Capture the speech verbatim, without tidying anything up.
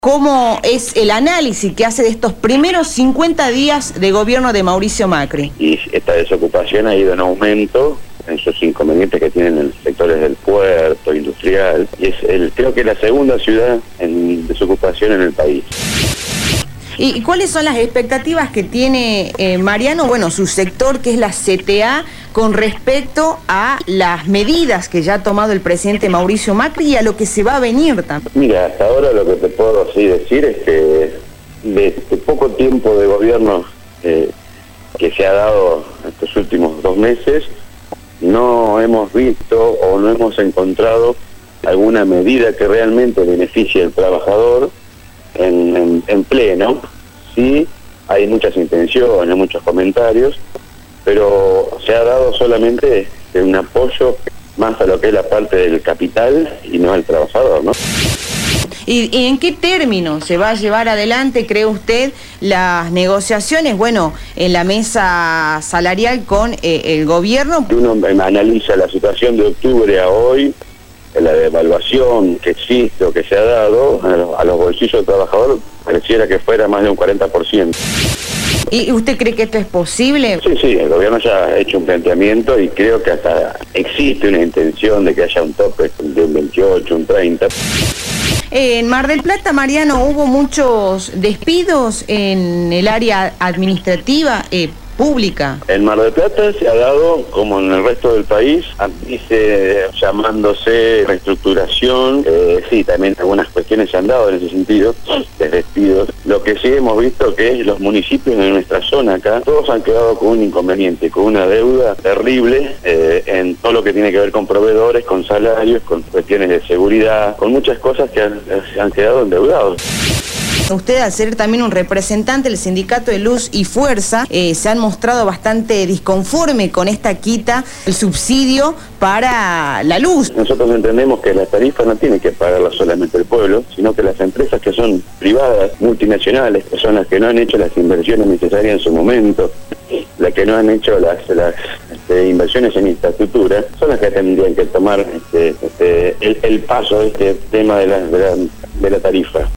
¿Cómo es el análisis que hace de estos primeros cincuenta días de gobierno de Mauricio Macri? Y esta desocupación ha ido en aumento en esos inconvenientes que tienen en los sectores del puerto, industrial, y es el, creo que la segunda ciudad en desocupación en el país. ¿Y cuáles son las expectativas que tiene eh, Mariano, bueno, su sector, que es la C T A, con respecto a las medidas que ya ha tomado el presidente Mauricio Macri y a lo que se va a venir también? Mira, hasta ahora lo que te puedo así decir es que de este poco tiempo de gobierno eh, que se ha dado estos últimos dos meses, no hemos visto o no hemos encontrado alguna medida que realmente beneficie al trabajador en, en, en pleno. Sí, hay muchas intenciones, muchos comentarios, pero se ha dado solamente este, un apoyo más a lo que es la parte del capital y no al trabajador, ¿no? ¿Y, ¿Y en qué términos se va a llevar adelante, cree usted, las negociaciones, bueno, en la mesa salarial con eh, el gobierno? Uno analiza la situación de octubre a hoy, la devaluación que existe o que se ha dado a los, a los bolsillos del trabajador, pareciera que fuera más de un cuarenta por ciento. ¿Y usted cree que esto es posible? Sí, sí, el gobierno ya ha hecho un planteamiento y creo que hasta existe una intención de que haya un tope de un veintiocho, un treinta. En Mar del Plata, Mariano, hubo muchos despidos en el área administrativa eh, pública. En Mar del Plata se ha dado, como en el resto del país, dice llamándose reestructuración, eh, sí, también algunas cuestiones se han dado en ese sentido, de despidos. Lo que sí hemos visto que los municipios de nuestra zona acá, todos han quedado con un inconveniente, con una deuda terrible eh, en todo lo que tiene que ver con proveedores, con salarios, con cuestiones de seguridad, con muchas cosas que han, han quedado endeudados. Usted, al ser también un representante del Sindicato de Luz y Fuerza, eh, se han mostrado bastante disconforme con esta quita, el subsidio para la luz. Nosotros entendemos que la tarifa no tiene que pagarla solamente el pueblo, sino que las empresas que son privadas, multinacionales, que son las que no han hecho las inversiones necesarias en su momento, las que no han hecho las, las este, inversiones en infraestructura, son las que tendrían que tomar este, este, el, el paso de este tema de la, de la, de la tarifa.